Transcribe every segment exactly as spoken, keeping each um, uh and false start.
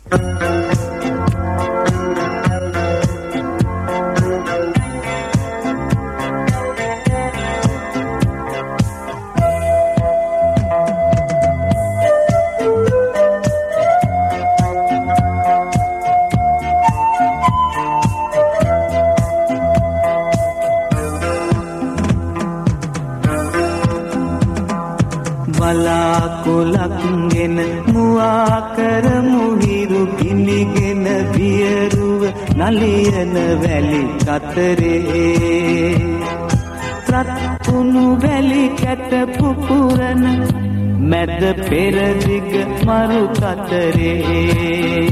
වලාකුලක්ගෙන මුවා කරමු හිරු ගිනිගෙන වියරුව නලියන වැලි කතරේ රත්තුණු වැලි කැට පුපුරන මැද පෙරදිග මරු කතරේ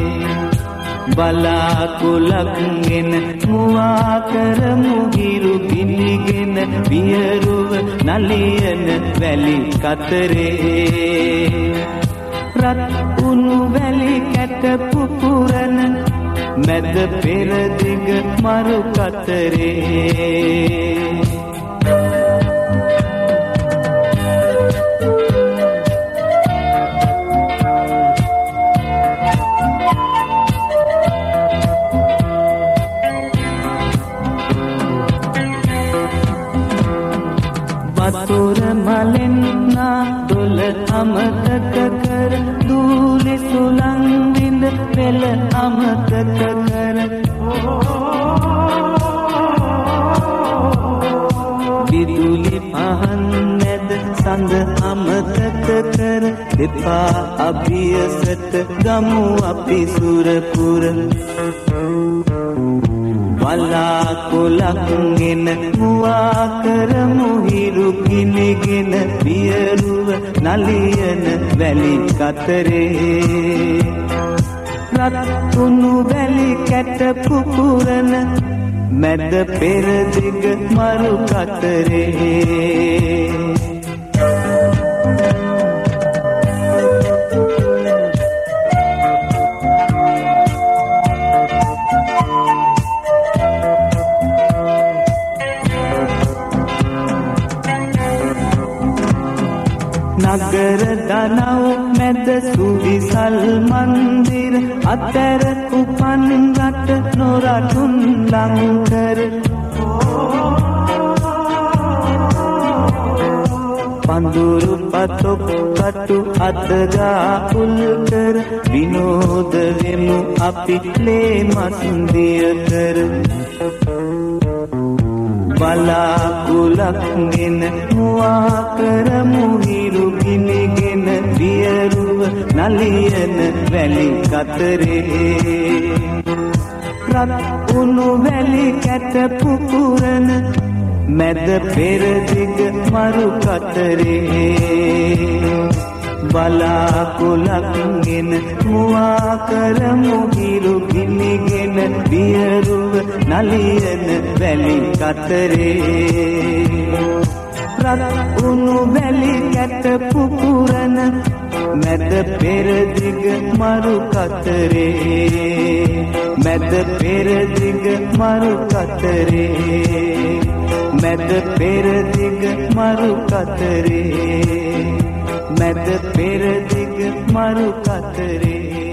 වලාකුලක්ගෙන මුවා කරමු හිරු ගිනිගෙන වියරුව නලියන වැලි කතරේ රත්තුණු වැලි කැට පුපුරන මැද පෙරදිග මරු කතරේ වතුර මලෙන් නා දොල අමතක කර දූලි සුළං විඳ පෙළ අමතක කර විදුලි පහන් නැද සඳ අමතක කර දෙපා අභියසට ගමු අපි සුරපුර වලාකුලක්ගෙන මුවා කරමු හිරු ගිනිගෙන වියරුව නලියන වැලි කතරේ රත්තුණු වැලි කැට පුපුරන මැද පෙරදිග මරු කතරේ නගර දනව් මැද සුවිසල් මන්දිර අතර උපන් රට නොරටුන් ලංකර පඳුරු පතොක් කටු අතගා උල්කර විනෝද වෙමු අපි ලේ මස්දිය කර වලාකුලක්ගෙන මුවා කරමු හිරු ගිනිගෙන වියරුව නලියන වැලි කතරේ රත්තුණු වැලි කැට පුපුරන මැද පෙරදිග මරු කතරේ වලාකුලක්ගෙන මුවා කරමු හිරු ගිනිගෙන වියරුව නලියන වැලි කතරේ රත්තුණු වැලි කැට පුපුරන මැද පෙරදිග මරු කතරේ මැද පෙරදිග මරු කතරේ මැද පෙරදිග මරු කතරේ මැද පෙරදිග මරු කතරේ